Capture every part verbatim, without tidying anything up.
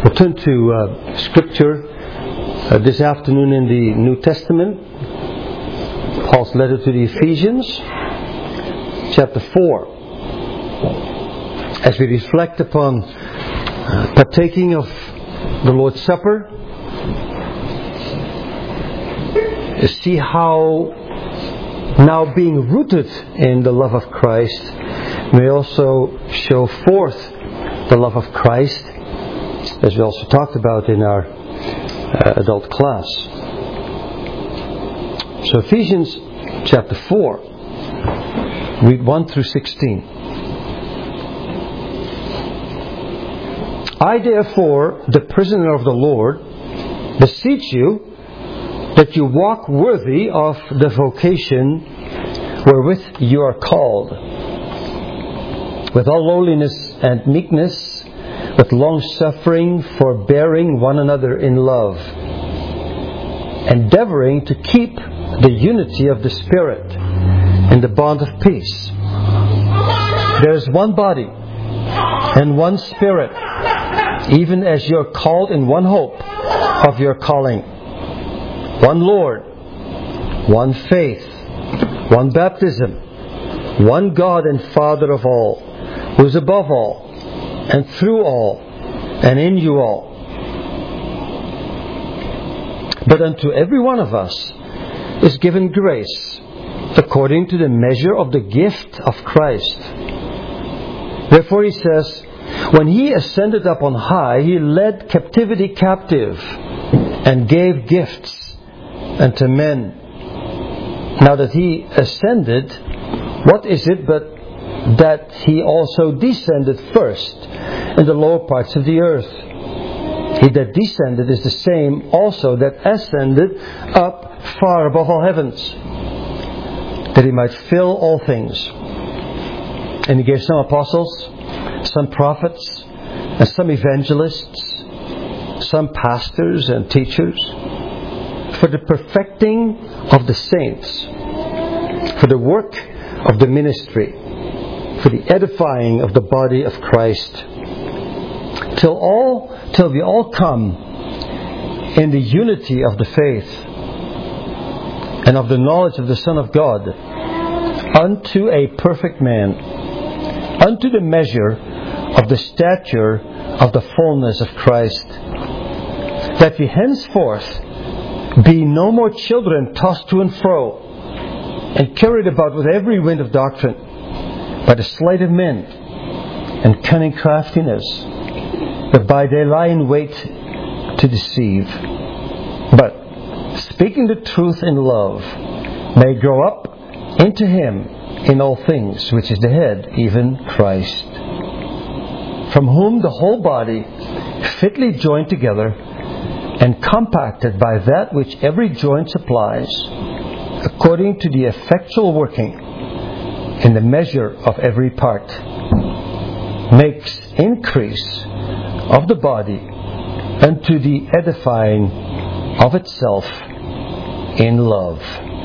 We'll turn to uh, Scripture uh, this afternoon in the New Testament. Paul's letter to the Ephesians, chapter four. As we reflect upon uh, partaking of the Lord's Supper, see how now being rooted in the love of Christ may also show forth the love of Christ, as we also talked about in our uh, adult class. So Ephesians chapter four, read one through sixteen. I therefore, the prisoner of the Lord, beseech you that you walk worthy of the vocation wherewith you are called, with all lowliness and meekness, with long suffering, forbearing one another in love, endeavoring to keep the unity of the Spirit in the bond of peace. There is one body and one Spirit, even as you are called in one hope of your calling. One Lord, one faith, one baptism, one God and Father of all, who is above all, and through all, and in you all. But unto every one of us is given grace, according to the measure of the gift of Christ. Therefore he says, when he ascended up on high, he led captivity captive, and gave gifts unto men. Now that he ascended, what is it but that he also descended first in the lower parts of the earth? He that descended is the same also that ascended up far above all heavens, that he might fill all things. And he gave some apostles, some prophets, and some evangelists, some pastors and teachers, for the perfecting of the saints, for the work of the ministry, for the edifying of the body of Christ, till all, till we all come in the unity of the faith and of the knowledge of the Son of God, unto a perfect man, unto the measure of the stature of the fullness of Christ, that we henceforth be no more children tossed to and fro, and carried about with every wind of doctrine, by the sleight of men and cunning craftiness, that by they lie in wait to deceive, but speaking the truth in love, may grow up into Him in all things, which is the head, even Christ, from whom the whole body, fitly joined together and compacted by that which every joint supplies, according to the effectual working in the measure of every part, makes increase of the body unto the edifying of itself in love.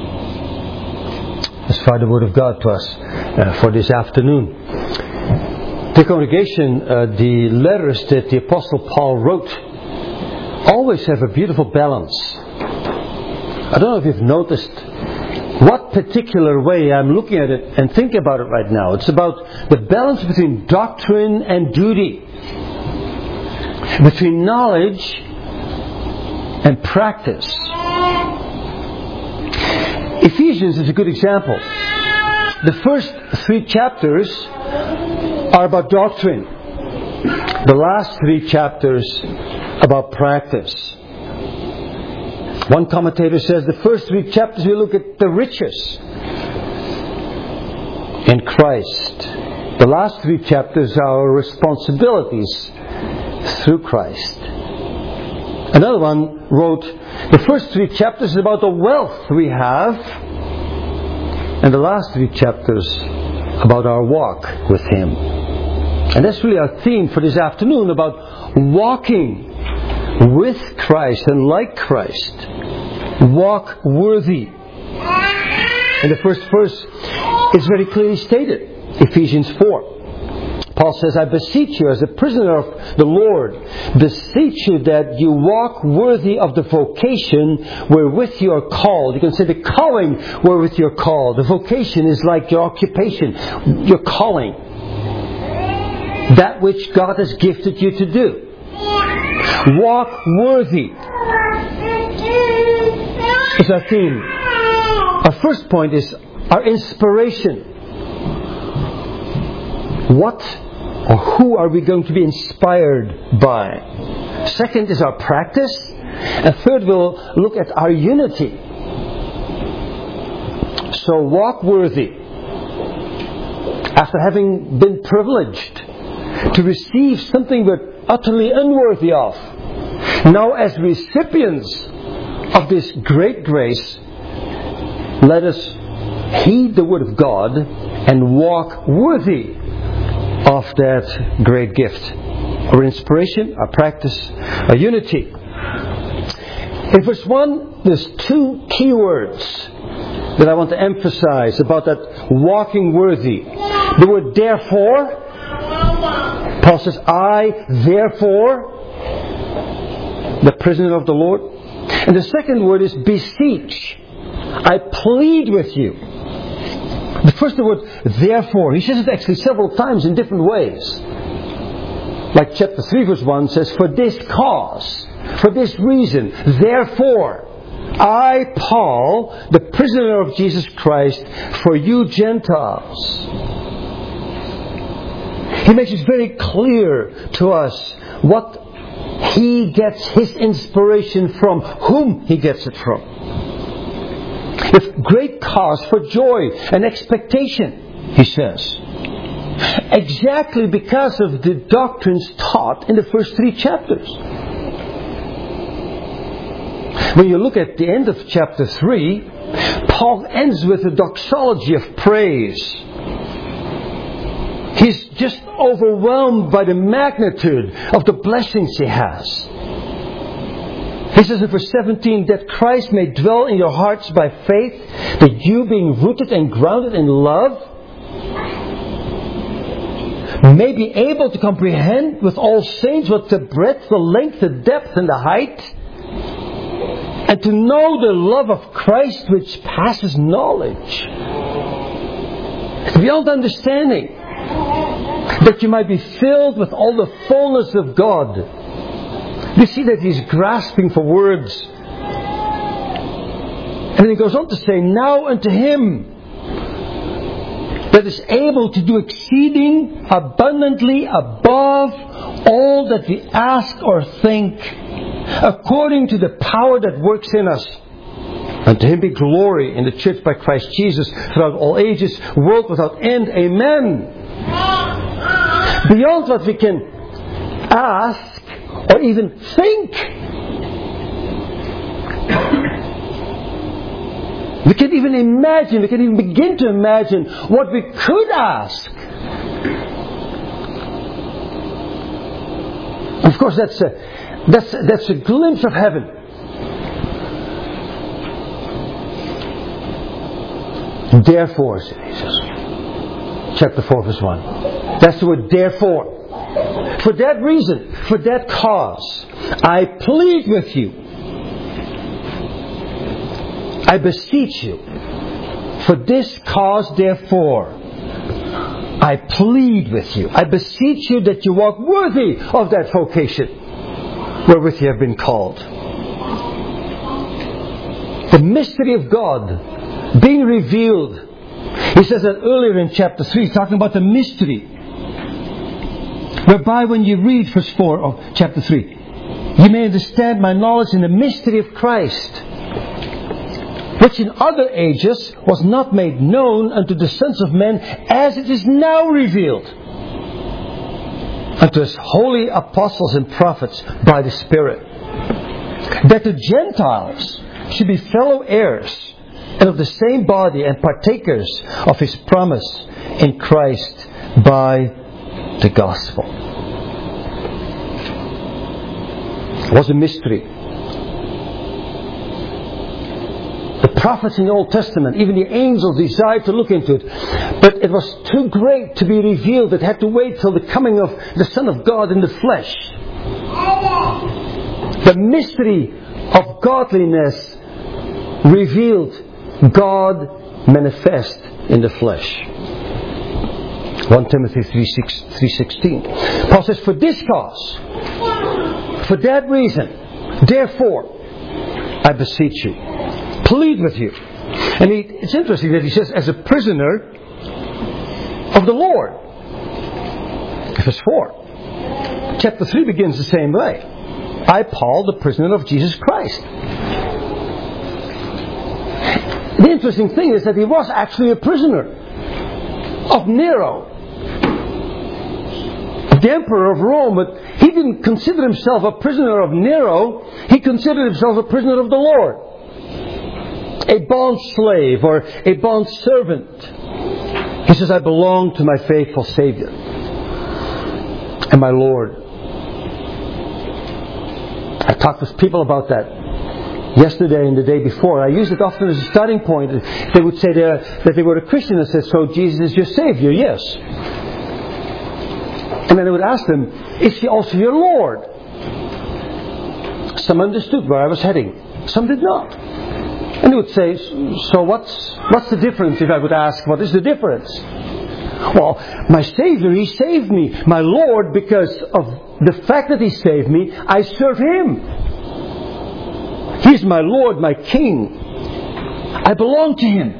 As far the Word of God to us uh, for this afternoon. The congregation, uh, the letters that the Apostle Paul wrote always have a beautiful balance. I don't know if you've noticed what particular way I'm looking at it and think about it right now. It's about the balance between doctrine and duty, between knowledge and practice. Ephesians is a good example. The first three chapters are about doctrine. The last three chapters about practice. One commentator says the first three chapters we look at the riches in Christ. The last three chapters are our responsibilities through Christ. Another one wrote the first three chapters about the wealth we have, and the last three chapters about our walk with Him. And that's really our theme for this afternoon, about walking with Christ and like Christ. Walk worthy. And the first verse is very clearly stated. Ephesians four. Paul says, I beseech you, as a prisoner of the Lord, beseech you that you walk worthy of the vocation wherewith you are called. You can say the calling wherewith you are called. The vocation is like your occupation, your calling. That which God has gifted you to do. Walk worthy is our theme. Our first point is our inspiration. What or who are we going to be inspired by? Second is our practice. And third, we'll look at our unity. So walk worthy. After having been privileged to receive something we're utterly unworthy of, now as recipients of this great grace, let us heed the word of God and walk worthy of that great gift. Our inspiration, our practice, our unity. In verse one, there's two key words that I want to emphasize about that walking worthy. The word therefore. Paul says, I therefore, the prisoner of the Lord. And the second word is beseech. I plead with you. The first word, therefore, he says it actually several times in different ways. Like chapter three verse one says, for this cause, for this reason, therefore, I, Paul, the prisoner of Jesus Christ, for you Gentiles. He makes it very clear to us what he gets his inspiration from, whom he gets it from. With great cause for joy and expectation, he says. Exactly because of the doctrines taught in the first three chapters. When you look at the end of chapter three, Paul ends with a doxology of praise. He's just overwhelmed by the magnitude of the blessings he has. He says in verse seventeen, that Christ may dwell in your hearts by faith, that you being rooted and grounded in love, may be able to comprehend with all saints what the breadth, the length, the depth, and the height, and to know the love of Christ which passes knowledge. It's beyond understanding, that you might be filled with all the fullness of God. You see that he's grasping for words. And then he goes on to say, now unto him that is able to do exceeding abundantly above all that we ask or think, according to the power that works in us. Unto him be glory in the church by Christ Jesus throughout all ages, world without end. Amen. Beyond what we can ask or even think. We can even imagine, we can even begin to imagine what we could ask. Of course, that's a, that's, that's a glimpse of heaven. Therefore, said Jesus. Chapter four, verse one. That's the word therefore. For that reason, for that cause, I plead with you. I beseech you. For this cause, therefore, I plead with you. I beseech you that you walk worthy of that vocation wherewith you have been called. The mystery of God being revealed. He says that earlier in chapter three, talking about the mystery. Whereby when you read verse four of chapter three, you may understand my knowledge in the mystery of Christ, which in other ages was not made known unto the sons of men, as it is now revealed unto his holy apostles and prophets by the Spirit, that the Gentiles should be fellow heirs and of the same body and partakers of his promise in Christ by the gospel. It was a mystery. The prophets in the Old Testament, even the angels desired to look into it. But it was too great to be revealed. It had to wait till the coming of the Son of God in the flesh. The mystery of godliness revealed, God manifest in the flesh. First Timothy three sixteen. Paul says, for this cause, for that reason, therefore, I beseech you, plead with you. And he, it's interesting that he says, as a prisoner of the Lord. Verse four. Chapter three begins the same way. I, Paul, the prisoner of Jesus Christ. The interesting thing is that he was actually a prisoner of Nero, of the Emperor of Rome, but he didn't consider himself a prisoner of Nero. He considered himself a prisoner of the Lord, a bond slave or a bond servant. He says, I belong to my faithful Savior and my Lord. I talked with people about that yesterday and the day before. I used it often as a starting point. They would say that they were a Christian and said, so Jesus is your Savior? Yes. And then I would ask them, is He also your Lord? Some understood where I was heading. Some did not. And they would say, so what's what's the difference? If I would ask, what is the difference? Well, my Savior, He saved me. My Lord, because of the fact that He saved me, I serve Him. He's my Lord, my King. I belong to Him.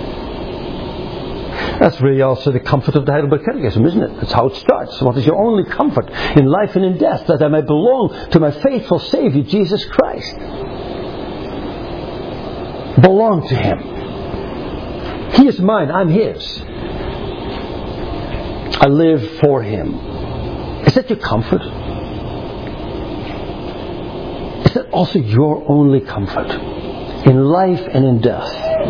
That's really also the comfort of the Heidelberg Catechism, isn't it? That's how it starts. What is your only comfort in life and in death? That I may belong to my faithful Savior, Jesus Christ. Belong to Him. He is mine, I'm His. I live for Him. Is that your comfort? Is that also your only comfort in life and in death?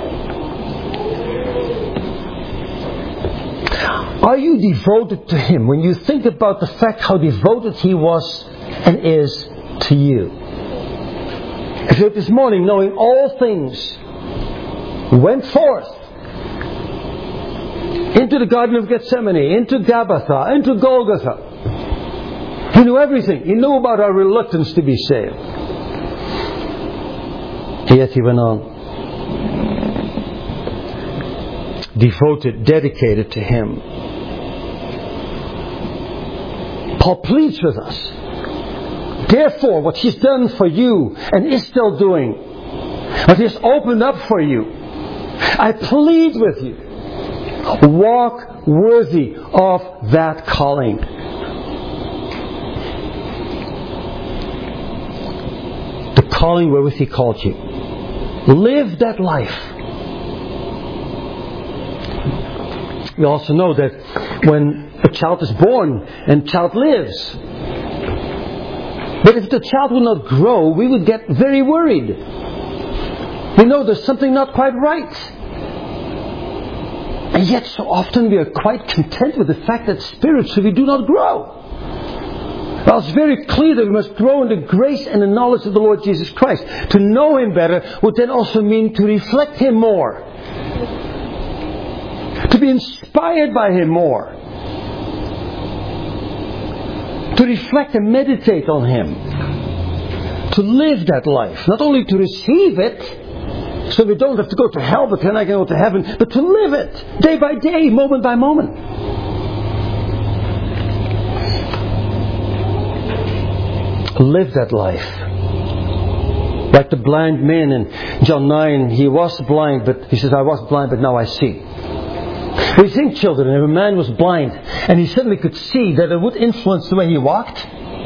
Are you devoted to Him when you think about the fact how devoted He was and is to you? As you this morning, knowing all things, went forth into the Garden of Gethsemane, into Gabbatha, into Golgotha. He knew everything. He knew about our reluctance to be saved. Yet He went on. Devoted, dedicated to Him. Paul pleads with us. Therefore, what He's done for you and is still doing, what He's opened up for you, I plead with you. Walk worthy of that calling. The calling wherewith He called you. Live that life. We also know that when a child is born and child lives, but if the child will not grow, we would get very worried. We know there's something not quite right. And yet so often we are quite content with the fact that spiritually we do not grow. Well, it's very clear that we must grow in the grace and the knowledge of the Lord Jesus Christ. To know Him better would then also mean to reflect Him more. To be inspired by Him more. To reflect and meditate on Him. To live that life. Not only to receive it, so we don't have to go to hell, but then I can go to heaven, but to live it. Day by day, moment by moment. Live that life. Like the blind man in John nine, he was blind, but he says, I was blind, but now I see. We think, children, if a man was blind and he suddenly could see, that it would influence the way he walked.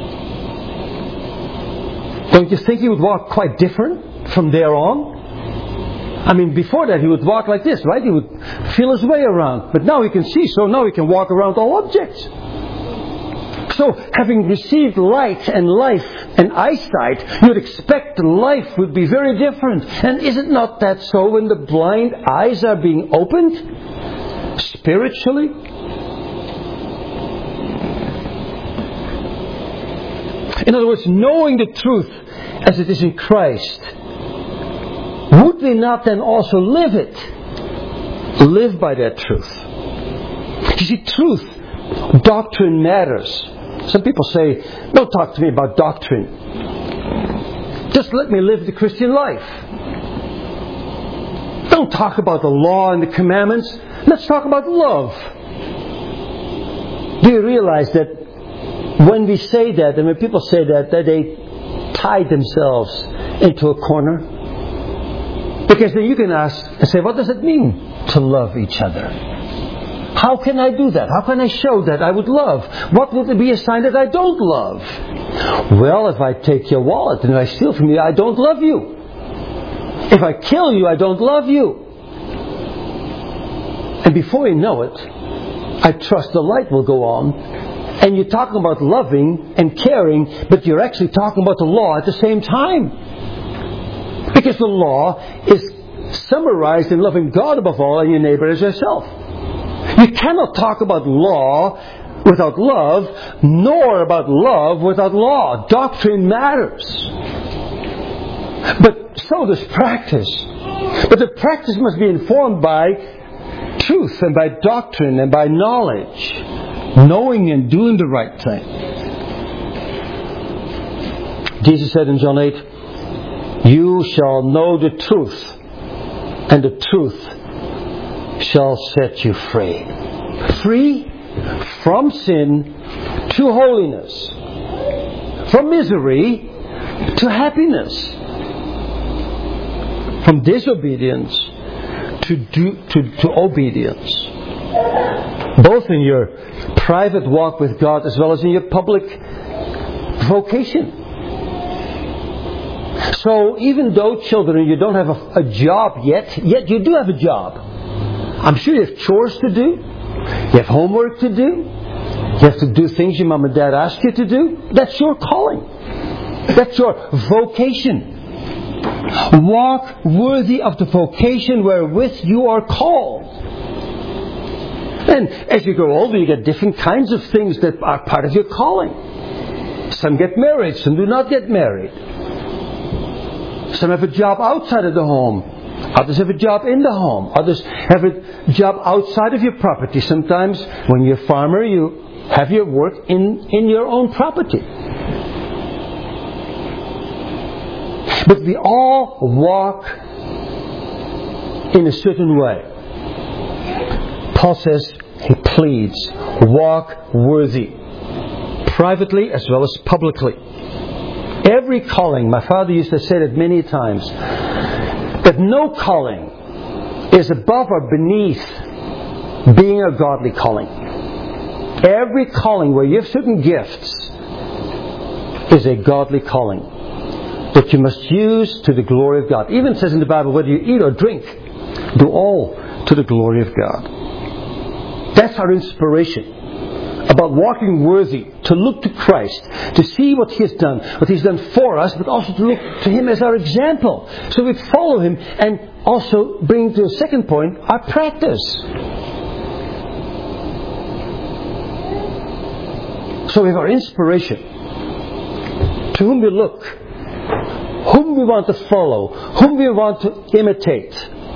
Don't you think he would walk quite different from there on? I mean, before that he would walk like this, right? He would feel his way around. But now he can see, so now he can walk around all objects. So, having received light and life and eyesight, you would expect life would be very different. And is it not that so when the blind eyes are being opened? Spiritually? In other words, knowing the truth as it is in Christ would would we not then also live it? Live by that truth. You see, truth, doctrine matters. Some people say, don't talk to me about doctrine. Just let me live the Christian life. Don't talk about the law and the commandments. Let's talk about love. Do you realize that when we say that, and when people say that, that they tie themselves into a corner? Because then you can ask and say, what does it mean to love each other? How can I do that? How can I show that I would love? What would be a sign that I don't love? Well, if I take your wallet and I steal from you, I don't love you. If I kill you, I don't love you. And before you know it, I trust the light will go on. And you're talking about loving and caring, but you're actually talking about the law at the same time. Because the law is summarized in loving God above all and your neighbor as yourself. You cannot talk about law without love, nor about love without law. Doctrine matters. But so does practice. But the practice must be informed by truth and by doctrine and by knowledge. Knowing and doing the right thing. Jesus said in John eight, you shall know the truth, and the truth shall set you free. Free from sin to holiness. From misery to happiness. From disobedience to, do, to, to obedience. Both in your private walk with God as well as in your public vocation. So even though, children, you don't have a, a job yet, yet you do have a job. I'm sure you have chores to do. You have homework to do. You have to do things your mom and dad ask you to do. That's your calling. That's your vocation. Walk worthy of the vocation wherewith you are called. And as you grow older, you get different kinds of things that are part of your calling. Some get married, some do not get married. Some have a job outside of the home. Others have a job in the home. Others have a job outside of your property. Sometimes when you're a farmer, you have your work in, in your own property. But we all walk in a certain way. Paul says, he pleads, walk worthy. Privately as well as publicly. Every calling, my father used to say that many times, that no calling is above or beneath being a godly calling. Every calling where you have certain gifts is a godly calling that you must use to the glory of God. Even it says in the Bible, whether you eat or drink, do all to the glory of God. That's our inspiration about walking worthy, to look to Christ, to see what He has done, what He's done for us, but also to look to Him as our example. So we follow Him and also bring to the second point, our practice. So we have our inspiration, to whom we look, whom we want to follow, whom we want to imitate.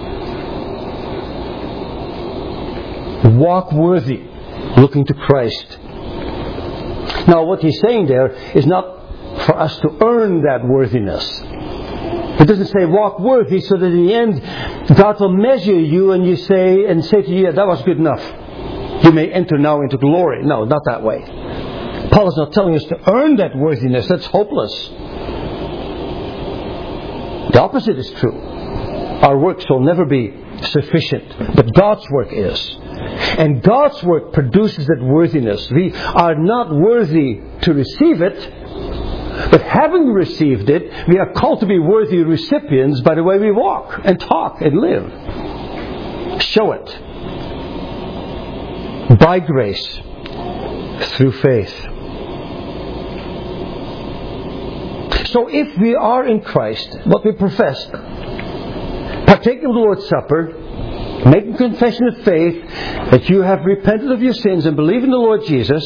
Walk worthy, looking to Christ. Now what he's saying there is not for us to earn that worthiness. It doesn't say walk worthy so that in the end God will measure you and you say and say to you, yeah, that was good enough. You may enter now into glory. No, not that way. Paul is not telling us to earn that worthiness. That's hopeless. The opposite is true. Our works will never be sufficient, but God's work is. And God's work produces that worthiness. We are not worthy to receive it, but having received it, we are called to be worthy recipients by the way we walk and talk and live. Show it. By grace, through faith. So if we are in Christ, what we profess, partaking of the Lord's Supper, making confession of faith that you have repented of your sins and believe in the Lord Jesus,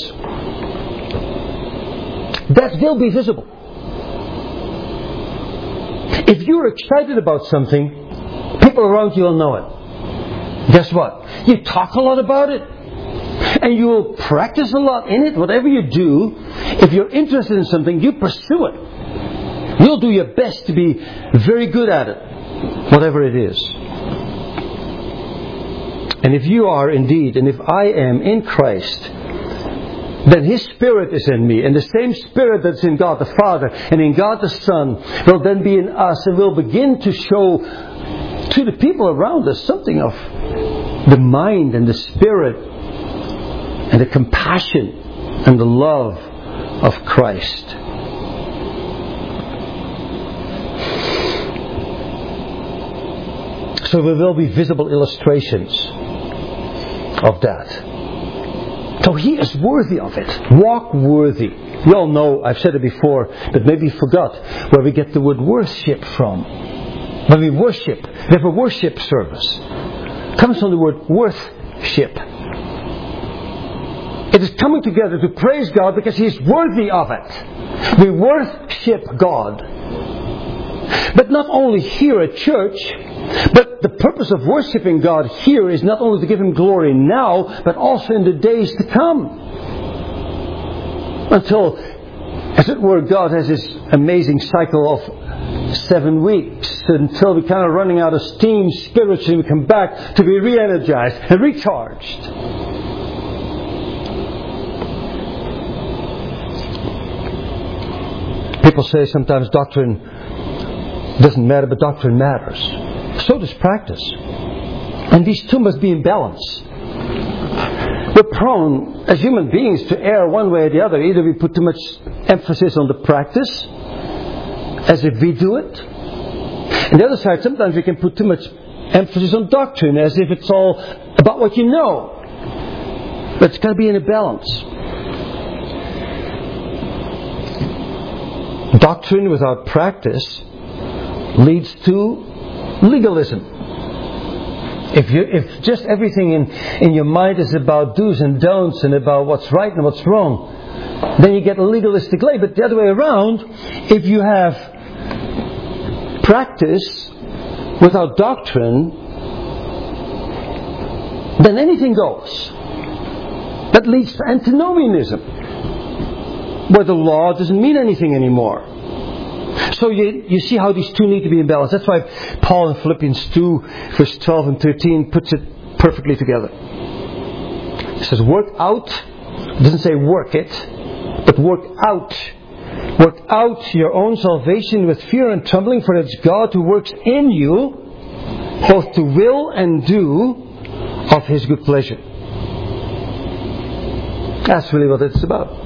that will be visible. If you're excited about something, People around you will know it. Guess what? You talk a lot about it. And you will practice a lot in it. Whatever you do, if you're interested in something, you pursue it. You'll do your best to be very good at it. Whatever it is. And if you are indeed, and if I am in Christ, then His Spirit is in me. And the same Spirit that's in God the Father and in God the Son will then be in us and will begin to show to the people around us something of the mind and the Spirit and the compassion and the love of Christ. So there will be visible illustrations of that. So He is worthy of it. Walk worthy. You all know, I've said it before, but maybe you forgot where we get the word worship from. When we worship, we have a worship service. It comes from the word worthship. It is coming together to praise God because He is worthy of it. We worship God. But not only here at church, but the purpose of worshipping God here is not only to give Him glory now, but also in the days to come. Until, as it were, God has this amazing cycle of seven weeks until we're kind of running out of steam spiritually. We come back to be re-energized and recharged. People say sometimes doctrine doesn't matter, but doctrine matters. So does practice. And these two must be in balance. We're prone, as human beings, to err one way or the other. Either we put too much emphasis on the practice, as if we do it. On the other side, sometimes we can put too much emphasis on doctrine, as if it's all about what you know. But it's got to be in a balance. Doctrine without practice leads to legalism. If you, if just everything in, in your mind is about do's and don'ts and about what's right and what's wrong, then you get a legalistic lay. But the other way around, if you have practice without doctrine, then anything goes. That leads to antinomianism, where the law doesn't mean anything anymore. So you, you see how these two need to be in balance. That's why Paul in Philippians two, verse twelve and thirteen puts it perfectly together. He says, work out. It doesn't say work it, but work out. Work out your own salvation with fear and trembling, for it's God who works in you, both to will and do of His good pleasure. That's really what it's about.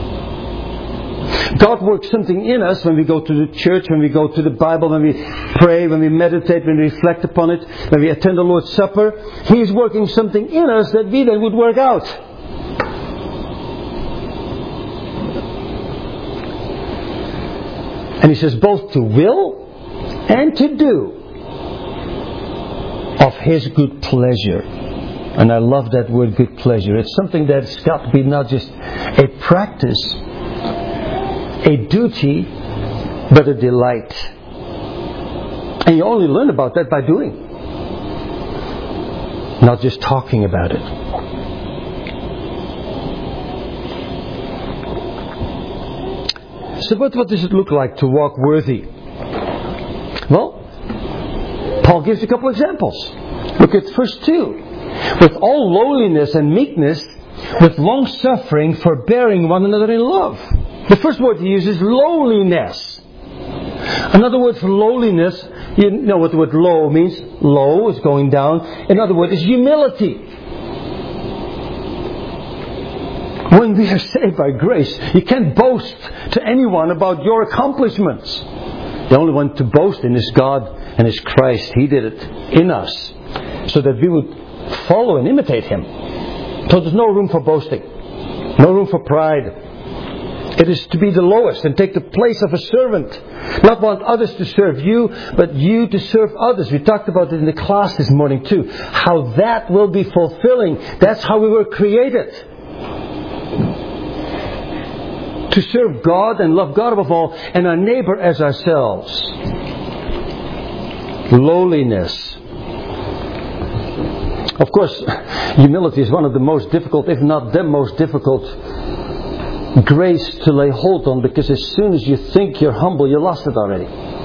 God works something in us when we go to the church, when we go to the Bible, when we pray, when we meditate, when we reflect upon it, when we attend the Lord's Supper. He is working something in us that we then would work out. And He says both to will and to do of His good pleasure. And I love that word, good pleasure. It's something that's got to be not just a practice, a duty, but a delight. And you only learn about that by doing, not just talking about it. So what, what does it look like to walk worthy? Well, Paul gives a couple examples. Look at verse two. With all lowliness and meekness, with long suffering, forbearing one another in love. The first word he uses is lowliness. Another word for lowliness, you know what the word low means. Low is going down. Another word is humility. When we are saved by grace, you can't boast to anyone about your accomplishments. The only one to boast in is God and is Christ. He did it in us so that we would follow and imitate Him. So there's no room for boasting. No room for pride. It is to be the lowest and take the place of a servant. Not want others to serve you, but you to serve others. We talked about it in the class this morning too. How that will be fulfilling. That's how we were created. To serve God and love God above all, and our neighbor as ourselves. Lowliness. Of course, humility is one of the most difficult, if not the most difficult, grace to lay hold on, because as soon as you think you're humble, you lost it already.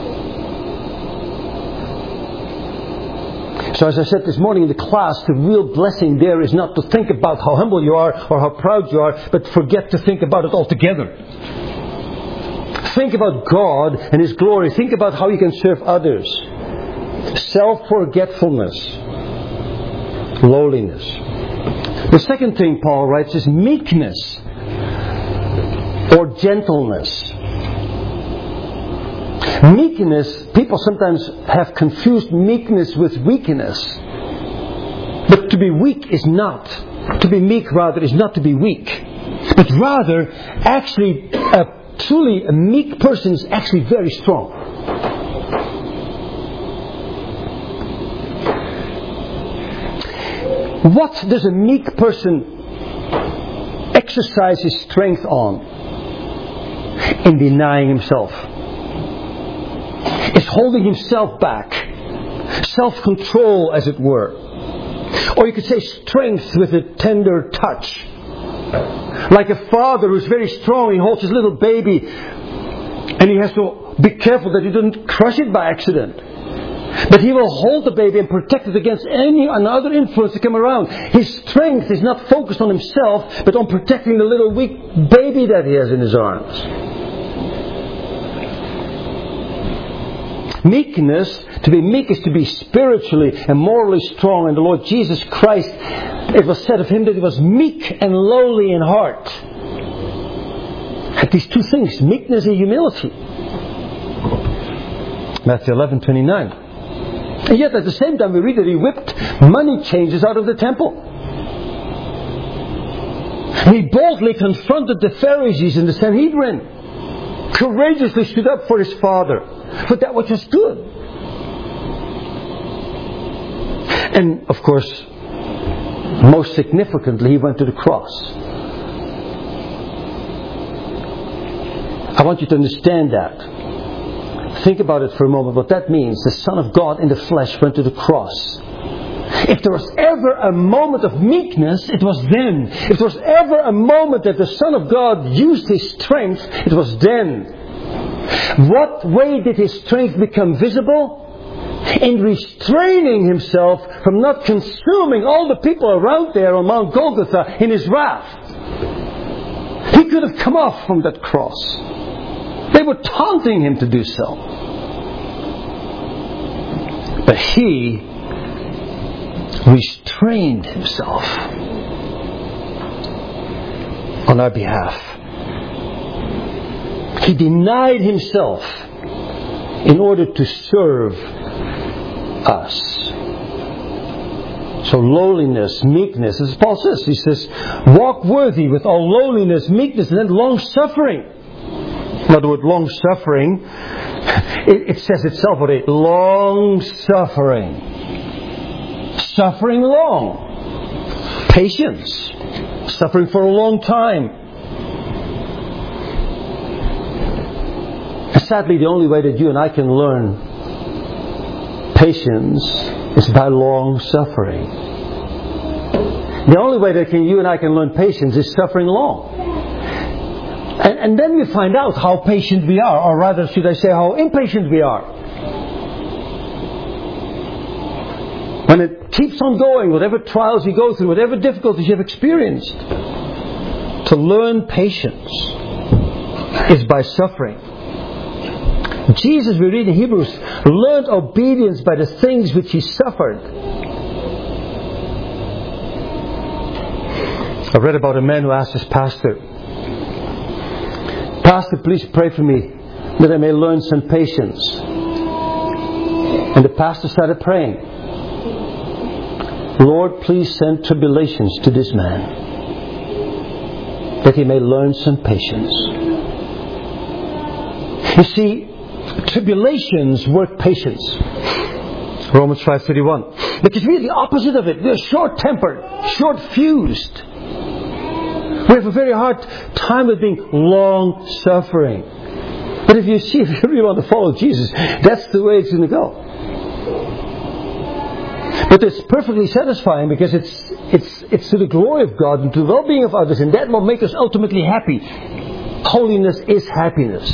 So as I said this morning in the class, the real blessing there is not to think about how humble you are or how proud you are, but forget to think about it altogether. Think about God and His glory. Think about how you can serve others. Self-forgetfulness. Lowliness. The second thing Paul writes is meekness or gentleness. Meekness, people sometimes have confused meekness with weakness. But to be weak is not. To be meek, rather, is not to be weak. But rather, actually, a truly a meek person is actually very strong. What does a meek person exercise his strength on? In denying himself. It's holding himself back. Self-control, as it were. Or you could say strength with a tender touch. Like a father who's very strong, he holds his little baby and he has to be careful that he doesn't crush it by accident. But he will hold the baby and protect it against any another influence that come around. His strength is not focused on himself, but on protecting the little weak baby that he has in his arms. Meekness, to be meek is to be spiritually and morally strong. And the Lord Jesus Christ, it was said of Him that He was meek and lowly in heart. Had these two things, meekness and humility. Matthew eleven twenty-nine. And yet at the same time we read that He whipped money changers out of the temple. He boldly confronted the Pharisees in the Sanhedrin. Courageously stood up for His Father, for that which was good. And of course, most significantly, He went to the cross. I want you to understand that. Think about it for a moment, what that means. The Son of God in the flesh went to the cross. If there was ever a moment of meekness, it was then. If there was ever a moment that the Son of God used His strength, it was then. What way did His strength become visible? In restraining Himself from not consuming all the people around there on Mount Golgotha in His wrath. He could have come off from that cross. They were taunting Him to do so. But He restrained Himself on our behalf. He denied Himself in order to serve us. So lowliness, meekness, as Paul says, he says, walk worthy with all lowliness, meekness, and then long suffering. Now the word long suffering, it, it says itself already, long suffering. Suffering long. Patience. Suffering for a long time. And sadly, the only way that you and I can learn patience is by long suffering. The only way that can, you and I can learn patience is suffering long. And, and then we find out how patient we are, or rather should I say how impatient we are. When it keeps on going, whatever trials you go through, whatever difficulties you've experienced, to learn patience is by suffering. Jesus, we read in Hebrews, learned obedience by the things which He suffered. I read about a man who asked his pastor, Pastor, please pray for me that I may learn some patience. And the pastor started praying, Lord, please send tribulations to this man, that he may learn some patience. You see, tribulations work patience. Romans five thirty-one. Because we're the opposite of it. We're short-tempered, short-fused. We have a very hard time with being long-suffering. But if you see, if you really want to follow Jesus, that's the way it's going to go. But it's perfectly satisfying because it's it's it's to the glory of God and to the well-being of others, and that will make us ultimately happy. Holiness is happiness.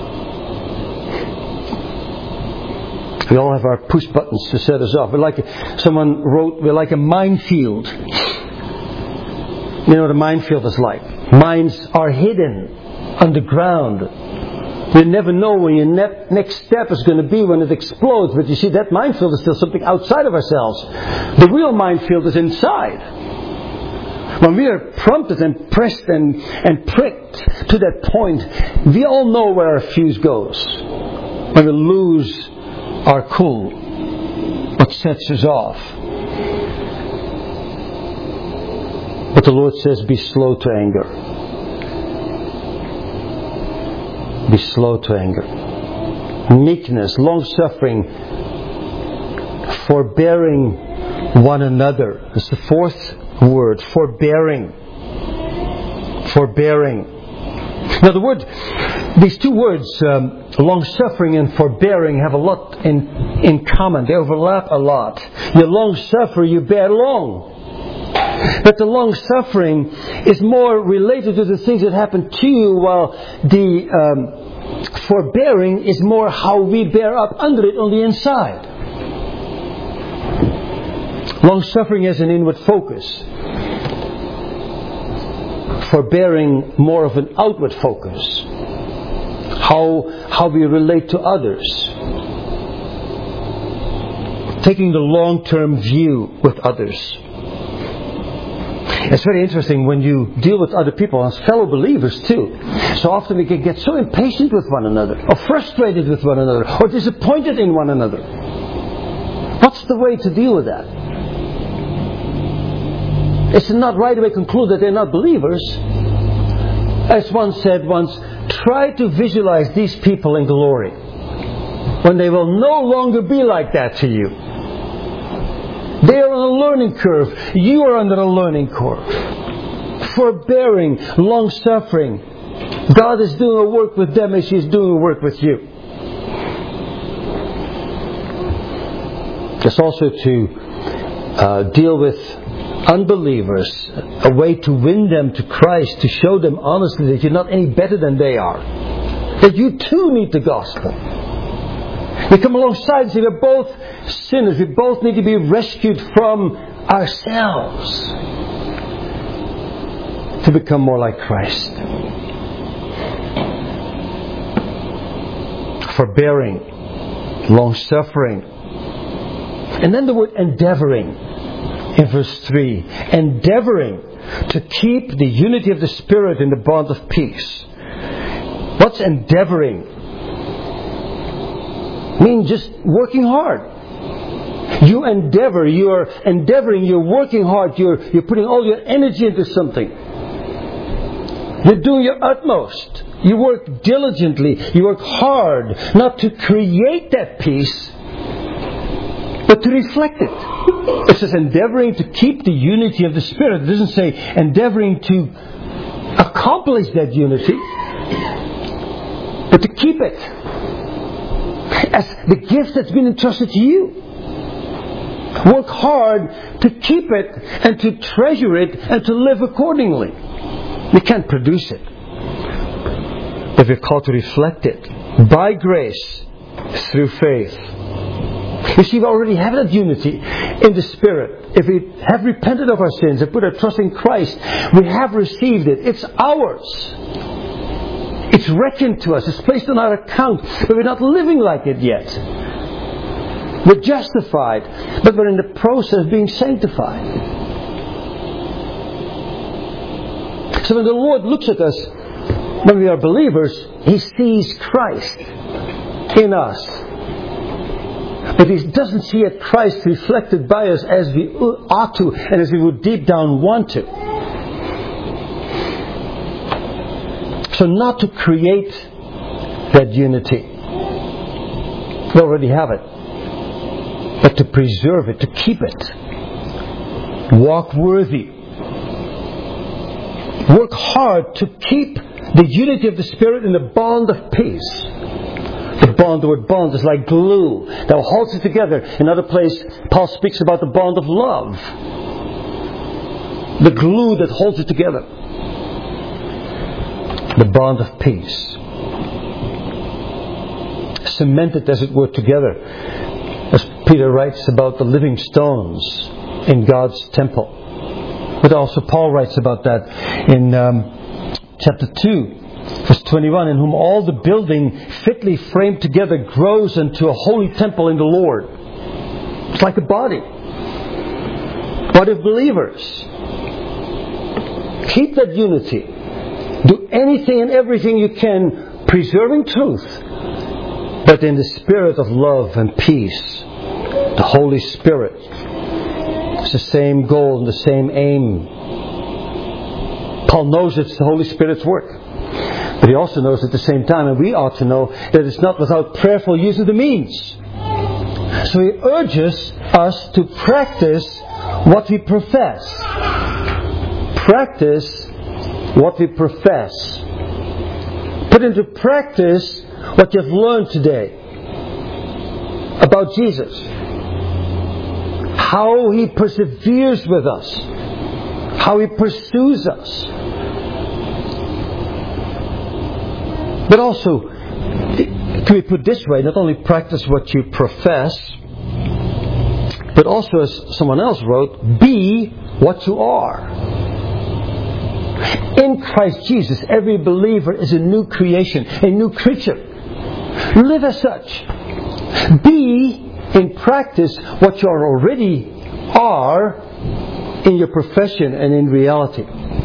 We all have our push buttons to set us off. We're like someone wrote, we're like a minefield. You know what a minefield is like. Mines are hidden underground. You never know when your ne- next step is going to be when it explodes. But you see, that minefield is still something outside of ourselves. The real minefield is inside. When we are prompted and pressed and, and pricked to that point, we all know where our fuse goes. When we lose our cool, what sets us off. But the Lord says, be slow to anger. Be slow to anger. Meekness, long-suffering, forbearing one another. That's the fourth word, forbearing. Forbearing. Now the word, these two words, um, long-suffering and forbearing, have a lot in, in common. They overlap a lot. You long-suffer, you bear long. But the long-suffering is more related to the things that happen to you, while the um, forbearing is more how we bear up under it on the inside. Long-suffering has an inward focus. Forbearing more of an outward focus. How, how we relate to others. Taking the long-term view with others. It's very interesting when you deal with other people, as fellow believers too. So often we can get so impatient with one another, or frustrated with one another, or disappointed in one another. What's the way to deal with that? It's not right away conclude that they're not believers. As one said once, try to visualize these people in glory, when they will no longer be like that to you. They are on a learning curve. You are under a learning curve. Forbearing, long-suffering. God is doing a work with them as He is doing a work with you. It's also to uh, deal with unbelievers, a way to win them to Christ, to show them honestly that you're not any better than they are. That you too need the gospel. We come alongside and say we're both sinners. We both need to be rescued from ourselves to become more like Christ. Forbearing, long-suffering. And then the word endeavoring in verse three. Endeavoring to keep the unity of the Spirit in the bond of peace. What's endeavoring? Mean just working hard. You endeavor, you're endeavoring, you're working hard, you're, you're putting all your energy into something. You're doing your utmost. You work diligently, you work hard, not to create that peace, but to reflect it. It says endeavoring to keep the unity of the Spirit. It doesn't say endeavoring to accomplish that unity, but to keep it. As the gift that's been entrusted to you. Work hard to keep it and to treasure it and to live accordingly. We can't produce it, but we're called to reflect it by grace through faith. You see, we already have that unity in the Spirit. If we have repented of our sins and put our trust in Christ, we have received it. It's ours. It's reckoned to us. It's placed on our account. But we're not living like it yet. We're justified. But we're in the process of being sanctified. So when the Lord looks at us, when we are believers, He sees Christ in us. But He doesn't see a Christ reflected by us as we ought to and as we would deep down want to. So not to create that unity. We already have it. But to preserve it, to keep it. Walk worthy. Work hard to keep the unity of the Spirit in the bond of peace. The bond, the word bond is like glue that holds it together. In another place, Paul speaks about the bond of love. The glue that holds it together. The bond of peace. Cemented, as it were, together. As Peter writes about the living stones in God's temple. But also Paul writes about that in um, chapter two. Verse twenty-one, in whom all the building fitly framed together grows into a holy temple in the Lord. It's like a body. Body of believers. Keep that unity. Do anything and everything you can, preserving truth, but in the spirit of love and peace. The Holy Spirit. It's the same goal and the same aim. Paul knows it's the Holy Spirit's work. But he also knows at the same time, and we ought to know, that it's not without prayerful use of the means. So he urges us to practice what we profess. Practice what we profess. Put into practice what you've learned today about Jesus. How He perseveres with us. How He pursues us. But also, can we put this way, not only practice what you profess, but also, as someone else wrote, be what you are. In Christ Jesus, every believer is a new creation, a new creature. Live as such. Be, in practice, what you already are in your profession and in reality.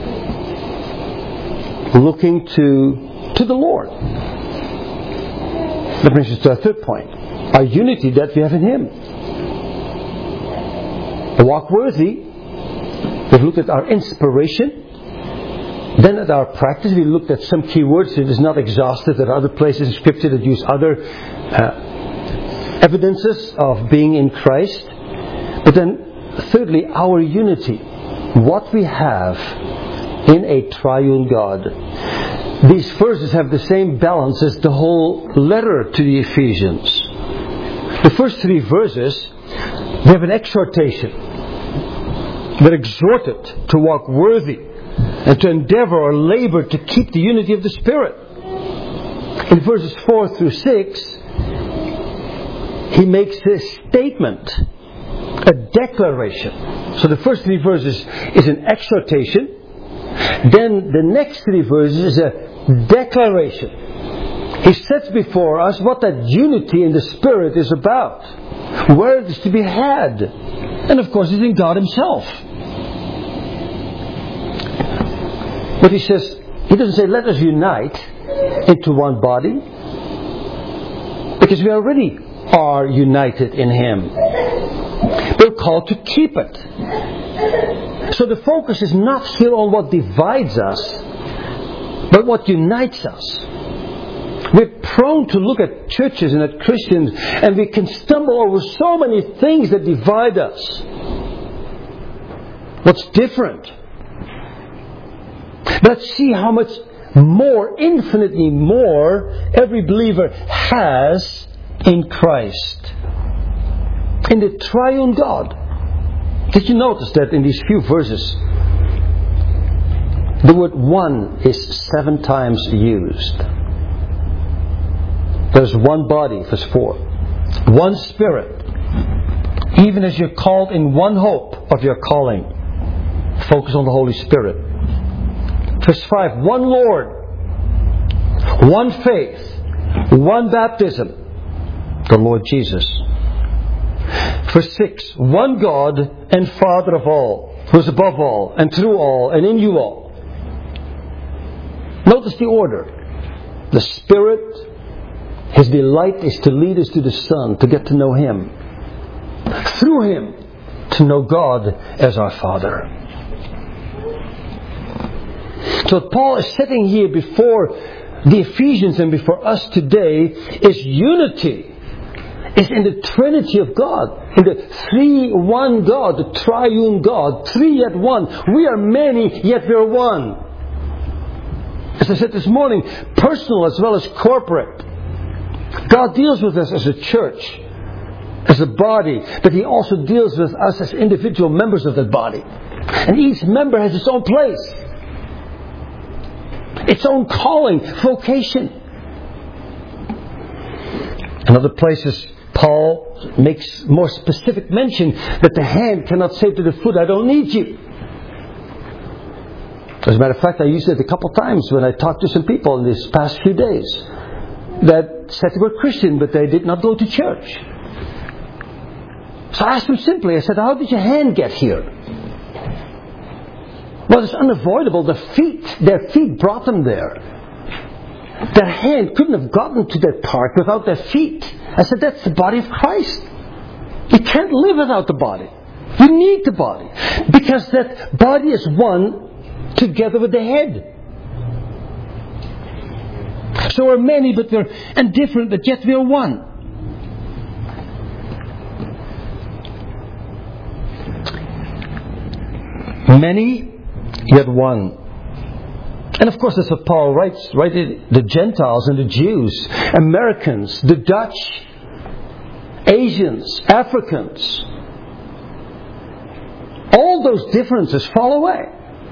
Looking to to the Lord. That brings us to our third point. Our unity that we have in Him. The walk worthy. We've looked at our inspiration. Then at our practice, we looked at some key words. It is not exhaustive. There are other places in Scripture that use other uh, evidences of being in Christ. But then, thirdly, our unity. What we have in a triune God. These verses have the same balance as the whole letter to the Ephesians. The first three verses, they have an exhortation. They're exhorted to walk worthy and to endeavor or labor to keep the unity of the Spirit. In verses four through six, he makes a statement, a declaration. So the first three verses is an exhortation. Then the next three verses is a declaration. He sets before us what that unity in the Spirit is about. Where it is to be had. And of course it's in God Himself. But he says, he doesn't say let us unite into one body. Because we already are united in Him. We're called to keep it. So the focus is not here on what divides us, but what unites us. We're prone to look at churches and at Christians, and we can stumble over so many things that divide us. What's different? Let's see how much more, infinitely more, every believer has in Christ. In the triune God. Did you notice that in these few verses, the word one is seven times used? There's one body, verse four. One Spirit. Even as you're called in one hope of your calling. Focus on the Holy Spirit. Verse five. One Lord. One faith. One baptism. The Lord Jesus. Verse six. One God and Father of all, who is above all, and through all, and in you all. Notice the order. The Spirit, His delight is to lead us to the Son, to get to know Him. Through Him, to know God as our Father. So what Paul is setting here before the Ephesians and before us today is unity. Is in the Trinity of God. In the three one God, the triune God. Three yet one. We are many, yet we are one. As I said this morning, personal as well as corporate. God deals with us as a church, as a body, but He also deals with us as individual members of that body. And each member has its own place, its own calling, vocation. In other places, Paul makes more specific mention that the hand cannot say to the foot, I don't need you. As a matter of fact, I used it a couple of times when I talked to some people in these past few days that said they were Christian, but they did not go to church. So I asked them simply, I said, how did your hand get here? Well, it's unavoidable. The feet, their feet brought them there. Their hand couldn't have gotten to that part without their feet. I said, that's the body of Christ. You can't live without the body. You need the body. Because that body is one together with the head. So we're many, but we're and different, but yet we are one. Many, yet one. And of course that's what Paul writes, right? The Gentiles and the Jews, Americans, the Dutch, Asians, Africans. All those differences fall away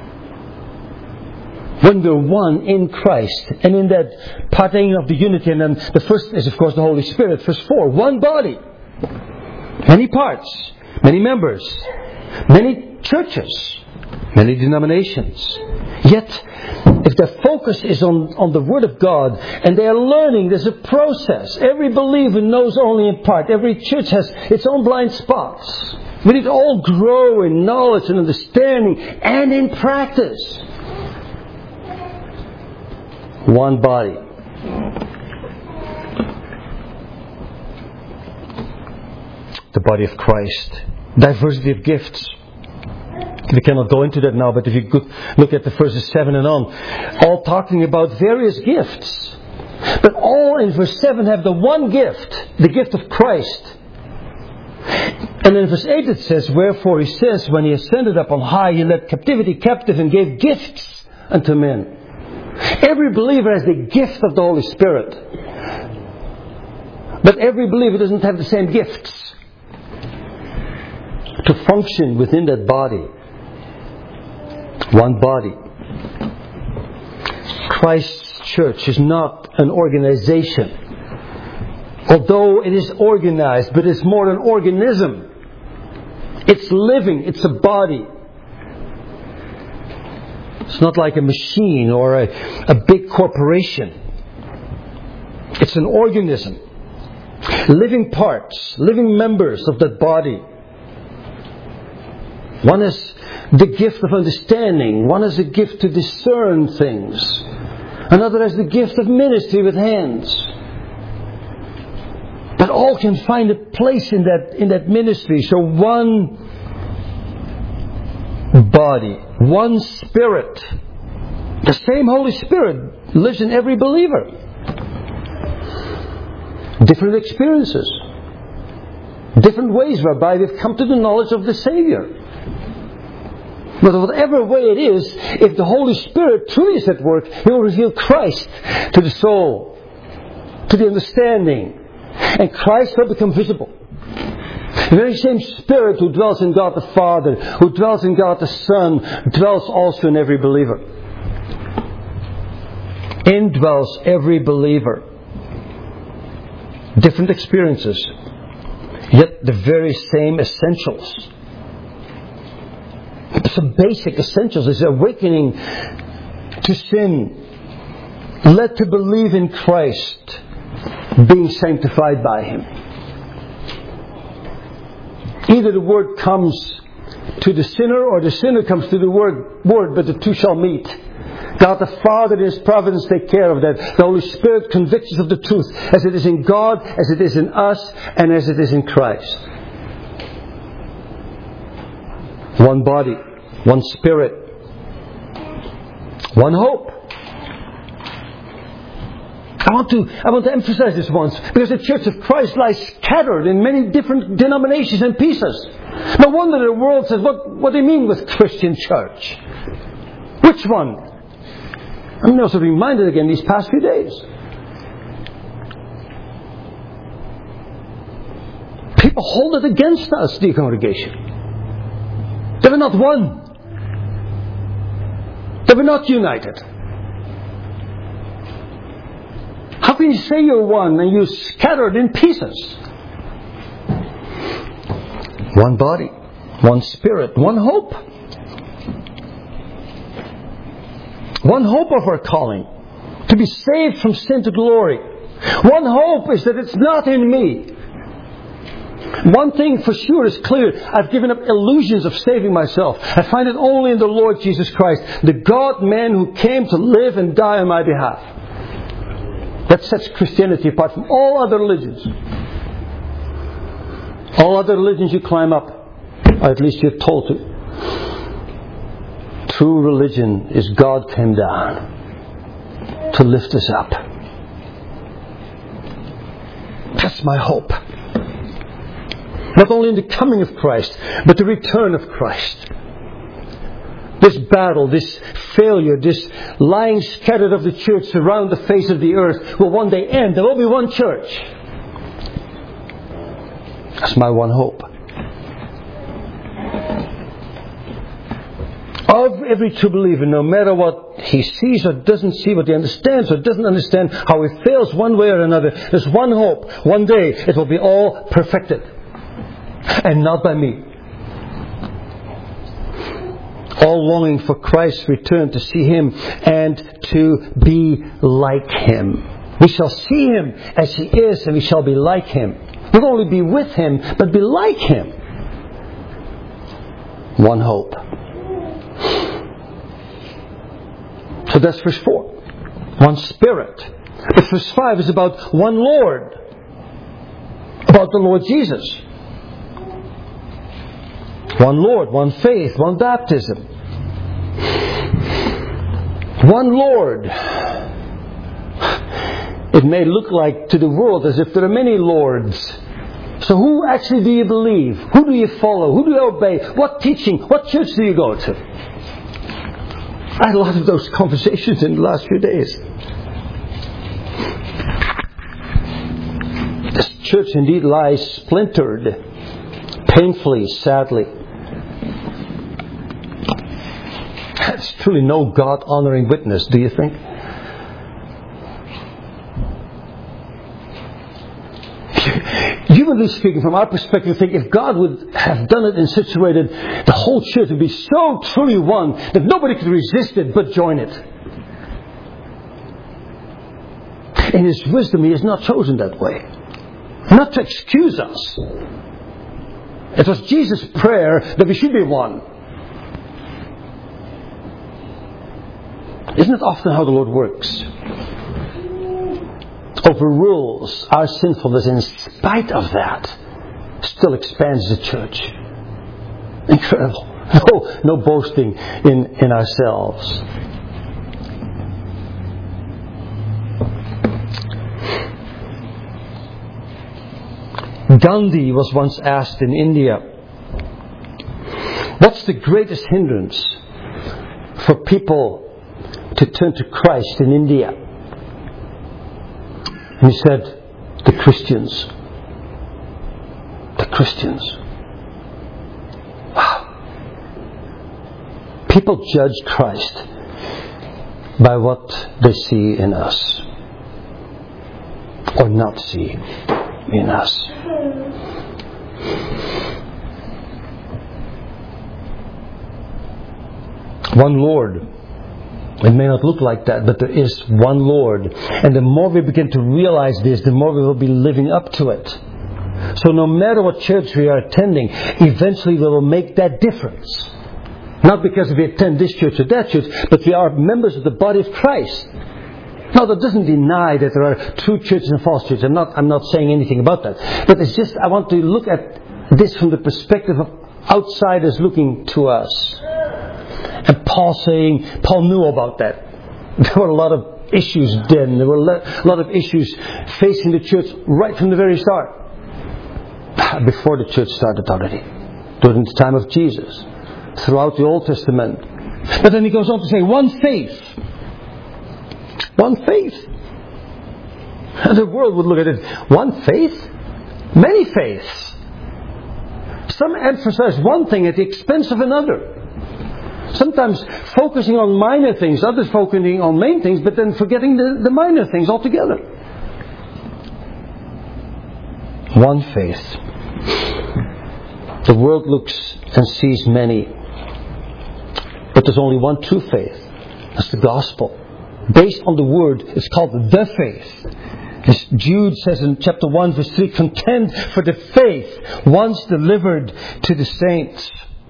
when we're one in Christ and in that partaking of the unity. And then the first is of course the Holy Spirit. Verse four, one body, many parts, many members, many churches, many denominations. Yet, if their focus is on, on the Word of God and they are learning, there's a process. Every believer knows only in part. Every church has its own blind spots. We need to all grow in knowledge and understanding and in practice. One body. The body of Christ. Diversity of gifts. We cannot go into that now, but if you could look at the verses seven and on, all talking about various gifts. But all in verse seven have the one gift, the gift of Christ. And in verse eight it says, wherefore he says, when he ascended up on high, he led captivity captive and gave gifts unto men. Every believer has the gift of the Holy Spirit. But every believer doesn't have the same gifts to function within that body. One body. Christ's church is not an organization. Although it is organized, but it's more an organism. It's living, it's a body. It's not like a machine or a, a big corporation. It's an organism. Living parts, living members of that body. One is the gift of understanding. One has a gift to discern things. Another has the gift of ministry with hands. But all can find a place in that in that ministry. So one body, one Spirit. The same Holy Spirit lives in every believer. Different experiences. Different ways whereby we've come to the knowledge of the Savior. But whatever way it is, if the Holy Spirit truly is at work, He will reveal Christ to the soul, to the understanding. And Christ will become visible. The very same Spirit who dwells in God the Father, who dwells in God the Son, dwells also in every believer. Indwells every believer. Different experiences, yet the very same essentials. Some basic essentials is awakening to sin, led to believe in Christ, being sanctified by Him. Either the word comes to the sinner or the sinner comes to the word, word, but the two shall meet. God the Father in His providence take care of that. The Holy Spirit convicts us of the truth, as it is in God, as it is in us, and as it is in Christ. One body, one Spirit, one hope. I want to I want to emphasize this once, because the Church of Christ lies scattered in many different denominations and pieces. No wonder the world says, what, what do you mean with Christian church? Which one? I'm also reminded again these past few days. people hold it against us, dear congregation. They were not one. They were not united. How can you say you're one and you're scattered in pieces? One body, one spirit, one hope. One hope of our calling, to be saved from sin to glory. One hope is that it's not in me. One thing for sure is clear. I've given up illusions of saving myself. I find it only in the Lord Jesus Christ, the God-man who came to live and die on my behalf. That sets Christianity apart from all other religions. All other religions you climb up, or at least you're told to. True religion is God came down to lift us up. That's my hope. Not only in the coming of Christ, but the return of Christ. This battle, this failure, this lying scattered of the church around the face of the earth will one day end. There will be one church. That's my one hope. Of every true believer, no matter what he sees or doesn't see, what he understands or doesn't understand, how he fails one way or another, there's one hope. One day it will be all perfected. And not by me. All longing for Christ's return to see Him and to be like Him. We shall see Him as He is and we shall be like Him. Not only be with Him, but be like Him. One hope. So that's verse four. One Spirit. But verse five is about one Lord. About the Lord Jesus. One Lord, one faith, one baptism. One Lord. It may look like to the world as if there are many lords. So who actually do you believe? Who do you follow? Who do you obey? What teaching? What church do you go to? I had a lot of those conversations in the last few days. This church indeed lies splintered, painfully, sadly. That's truly no God-honoring witness, do you think? Humanly speaking, from our perspective, I think if God would have done it in such a way that the whole church would be so truly one that nobody could resist it but join it. In His wisdom, He has not chosen that way. Not to excuse us. It was Jesus' prayer that we should be one. Isn't it often how the Lord works? Overrules our sinfulness, and in spite of that, still expands the church. Incredible. No, no boasting in, in ourselves. Gandhi was once asked in India, what's the greatest hindrance for people to turn to Christ in India? And he said, the Christians. The Christians. Wow. People judge Christ by what they see in us. Or not see in us. One Lord. It may not look like that, but there is one Lord. And the more we begin to realize this, the more we will be living up to it. So no matter what church we are attending, eventually we will make that difference. Not because we attend this church or that church, but we are members of the body of Christ. Now that doesn't deny that there are true churches and false churches. I'm not, I'm not saying anything about that. But it's just, I want to look at this from the perspective of outsiders looking to us. And Paul saying, Paul knew about that. There were a lot of issues then. There were a lot of issues facing the church right from the very start. Before the church started already. During the time of Jesus. Throughout the Old Testament. But then he goes on to say, one faith. One faith. And the world would look at it. One faith? Many faiths. Some emphasize one thing at the expense of another. Sometimes focusing on minor things, others focusing on main things, but then forgetting the, the minor things altogether. One faith. The world looks and sees many. But there's only one true faith. That's the gospel. Based on the word, it's called the faith. As Jude says in chapter one, verse three, contend for the faith once delivered to the saints.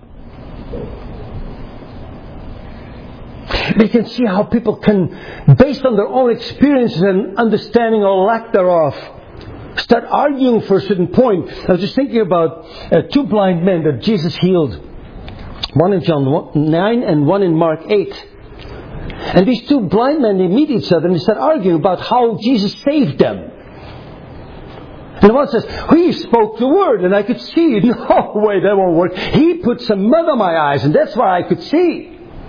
You can see how people can, based on their own experiences and understanding or lack thereof, start arguing for a certain point. I was just thinking about uh, two blind men that Jesus healed. One in John nine and one in Mark eight. And these two blind men, they meet each other and they start arguing about how Jesus saved them. And one says, he spoke the word and I could see. No way, that won't work. He put some mud on my eyes and that's why I could see.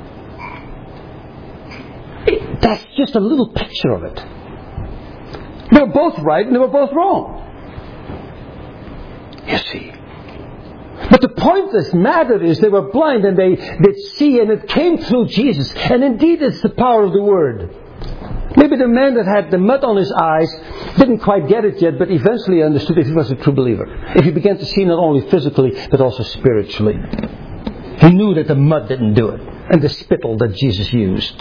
It, that's just a little picture of it. They were both right and they were both wrong. You see. But the point that mattered is they were blind and they did see, and it came through Jesus. And indeed it's the power of the word. Maybe the man that had the mud on his eyes didn't quite get it yet, but eventually understood if he was a true believer. If he began to see not only physically, but also spiritually. He knew that the mud didn't do it. And the spittle that Jesus used.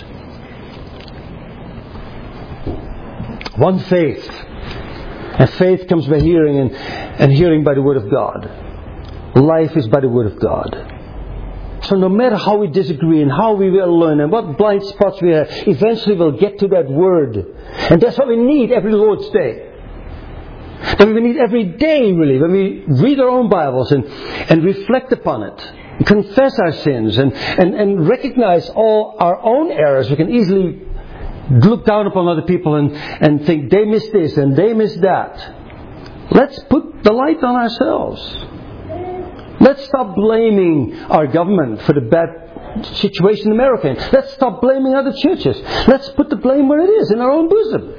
One faith. And faith comes by hearing, and, and hearing by the word of God. Life is by the word of God. So no matter how we disagree and how we will learn and what blind spots we have, eventually we'll get to that word. And that's what we need every Lord's Day. That we need every day, really, when we read our own Bibles and, and reflect upon it. And confess our sins and, and, and recognize all our own errors. We can easily look down upon other people and, and think they missed this and they missed that. Let's put the light on ourselves. Let's stop blaming our government for the bad situation in America. Let's stop blaming other churches. Let's put the blame where it is, in our own bosom.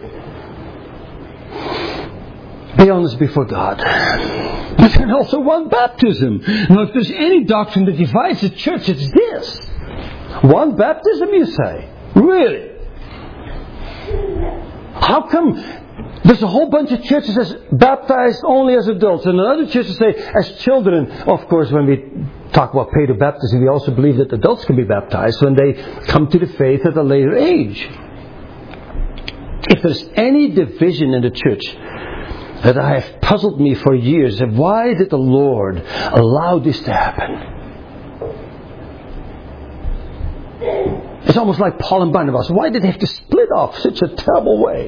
Be honest before God. But then also one baptism. Now if there's any doctrine that divides the church, it's this. One baptism, you say? Really? How come there's a whole bunch of churches that's baptized only as adults, and other churches say as children? Of course, when we talk about paedo baptism, we also believe that adults can be baptized when they come to the faith at a later age. If there's any division in the church that I have puzzled me for years, why did the Lord allow this to happen? It's almost like Paul and Barnabas. Why did they have to split off such a terrible way?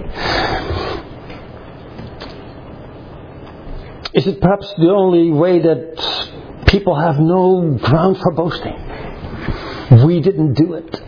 Is it perhaps the only way that people have no ground for boasting? We didn't do it.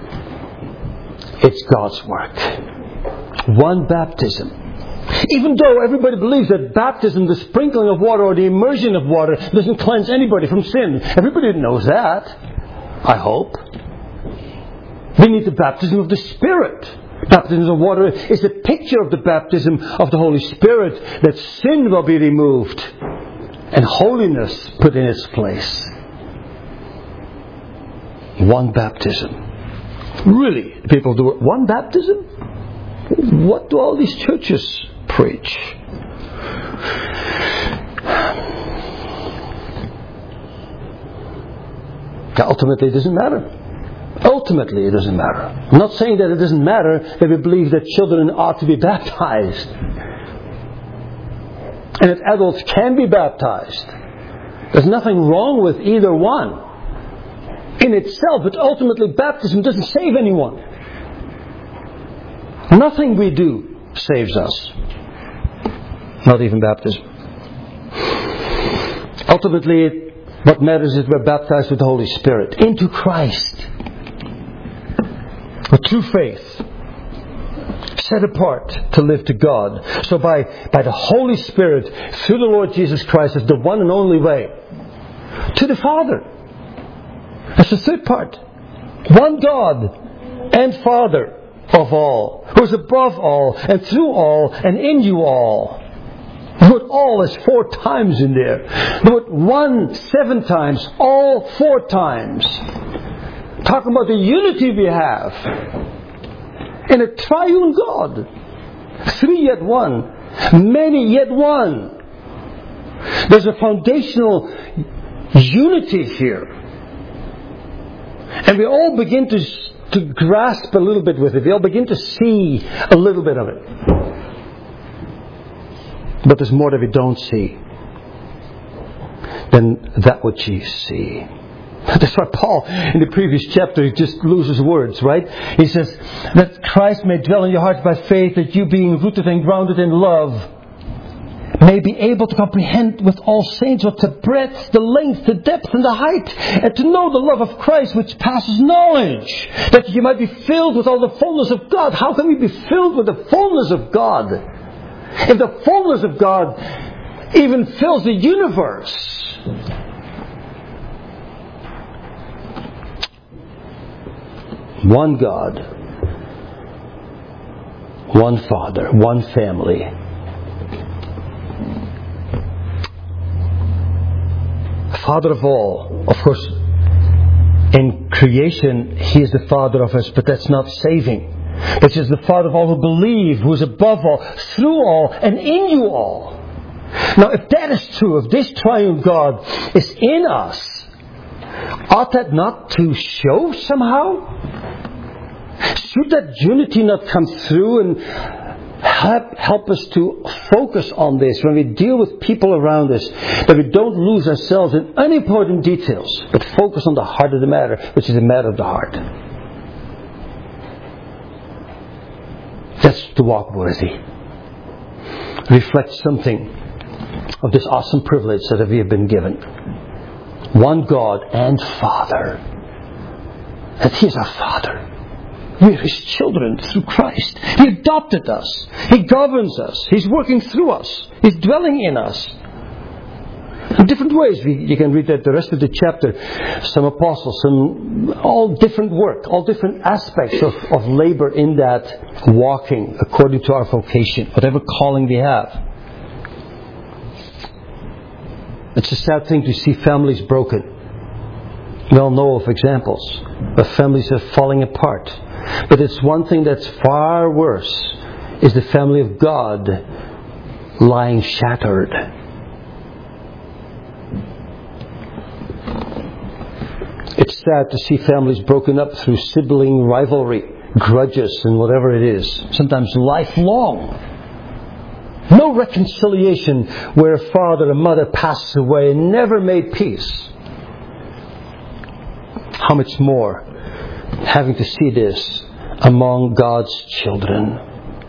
It's God's work. One baptism. Even though everybody believes that baptism, the sprinkling of water or the immersion of water, doesn't cleanse anybody from sin. Everybody knows that. I hope. We need the baptism of the Spirit. Baptism of water is a picture of the baptism of the Holy Spirit, that sin will be removed and holiness put in its place. One baptism. Really, people do it. One baptism? What do all these churches preach? Ultimately, it doesn't matter. Ultimately, it doesn't matter. I'm not saying that it doesn't matter that we believe that children ought to be baptized. And that adults can be baptized. There's nothing wrong with either one in itself, but ultimately baptism doesn't save anyone. Nothing we do saves us. Not even baptism. Ultimately, what matters is we're baptized with the Holy Spirit into Christ. A true faith, set apart to live to God. So by, by the Holy Spirit, through the Lord Jesus Christ, is the one and only way to the Father. That's the third part. One God and Father of all, who is above all and through all and in you all. The word all is four times in there. The word one seven times, all four times. Talking about the unity we have in a triune God. Three yet one. Many yet one. There's a foundational unity here. And we all begin to, to grasp a little bit with it. We all begin to see a little bit of it. But there's more that we don't see than that which you see. That's why Paul, in the previous chapter, he just loses words, right? He says, that Christ may dwell in your hearts by faith, that you being rooted and grounded in love, may be able to comprehend with all saints what the breadth, the length, the depth, and the height, and to know the love of Christ which passes knowledge, that you might be filled with all the fullness of God. How can we be filled with the fullness of God? If the fullness of God even fills the universe. One God, one Father, one family. Father of all. Of course, in creation, He is the Father of us, but that's not saving. But He is the Father of all who believe, who is above all, through all, and in you all. Now, if that is true, if this triune God is in us, ought that not to show somehow? Should that unity not come through and help, help us to focus on this when we deal with people around us, that we don't lose ourselves in unimportant details, but focus on the heart of the matter, which is the matter of the heart. That's to walk worthy. Reflect something of this awesome privilege that we have been given. One God and Father. That He is our Father. We are His children through Christ. He adopted us. He governs us. He's working through us. He's dwelling in us. In different ways. We, you can read that the rest of the chapter. Some apostles, some all different work, all different aspects of, of labor in that walking according to our vocation, whatever calling we have. It's a sad thing to see families broken. We all know of examples of families that are falling apart. But it's one thing that's far worse, is the family of God lying shattered. It's sad to see families broken up through sibling rivalry, grudges, and whatever it is. Sometimes lifelong. No reconciliation where a father or mother passes away and never made peace. How much more having to see this among God's children.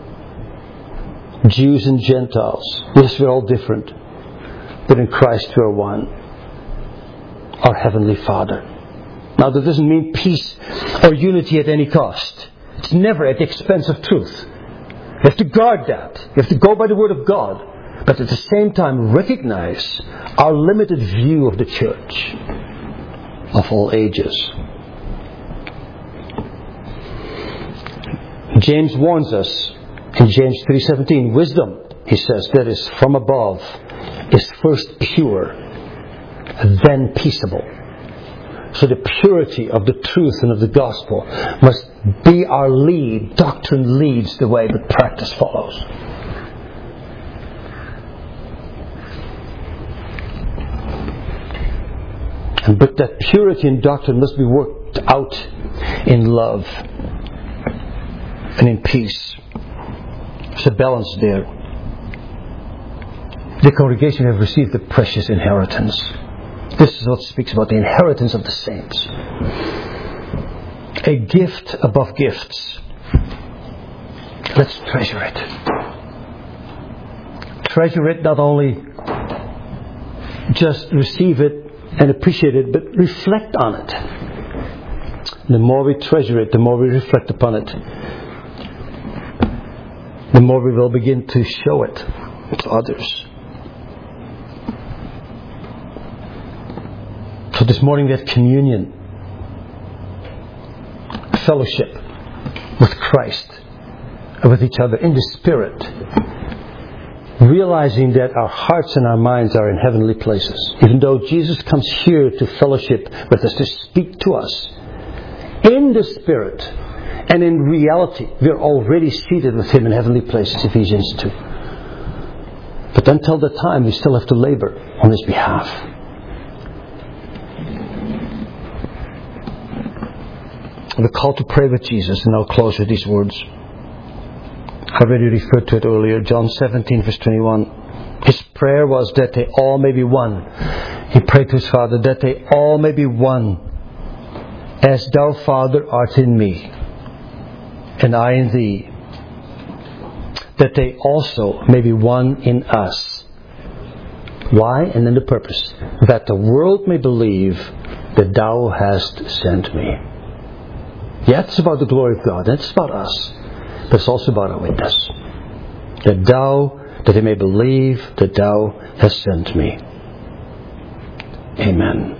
Jews and Gentiles. Yes, we're all different. But in Christ we are one. Our Heavenly Father. Now that doesn't mean peace or unity at any cost. It's never at the expense of truth. You have to guard that. You have to go by the Word of God. But at the same time recognize our limited view of the church of all ages. James warns us in James three seventeen, wisdom, he says, that is from above, is first pure, then peaceable. So the purity of the truth and of the gospel must be our lead. Doctrine leads the way, but practice follows. And but that purity in doctrine must be worked out in love and in peace. There's a balance there. The congregation have received the precious inheritance. This is what speaks about the inheritance of the saints. A gift above gifts. Let's treasure it. Treasure it, not only just receive it and appreciate it, but reflect on it. The more we treasure it, the more we reflect upon it, the more we will begin to show it to others. So this morning we have communion, fellowship with Christ and with each other in the Spirit. realizing that our hearts and our minds are in heavenly places. Even though Jesus comes here to fellowship with us, to speak to us, in the Spirit and in reality, we are already seated with Him in heavenly places, Ephesians two. But until the time, we still have to labor on His behalf. The call to pray with Jesus, and I'll close with these words. I already referred to it earlier, John seventeen verse twenty-one. His prayer was that they all may be one. He prayed to His Father that they all may be one. As Thou, Father, art in me, and I in Thee, that they also may be one in us. Why? And then the purpose. That the world may believe that Thou hast sent me. Yeah, it's about the glory of God. It's about us. But it's also about our witness. That Thou, that they may believe that Thou hast sent me. Amen.